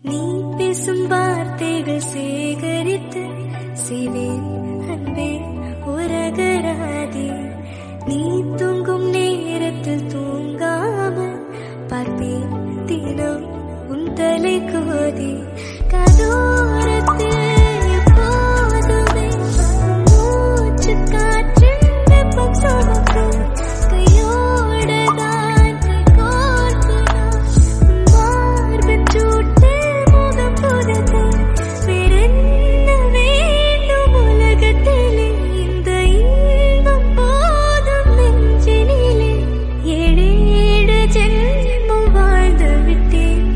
நீ பேசும் வார்த்தைகள் சேகரித்து செய்வேன் அன்பே உரகராதே. நீ தூங்கும் நேரத்தில் தூங்காமல் பார்ப்பேன் தினம் உன் தலை கோதி. கதோரத்தில் எப்போதுமே மூச்சு காற்றின் வெப்பம்